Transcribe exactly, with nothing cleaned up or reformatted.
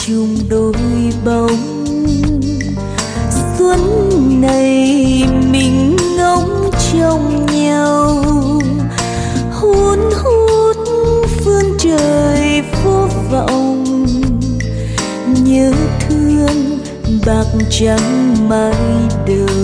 chung đôi bóng. Xuân này mình ngóng trông nhau, hun hút phương trời vô vọng. Nhớ thương bạc trắng mái đời,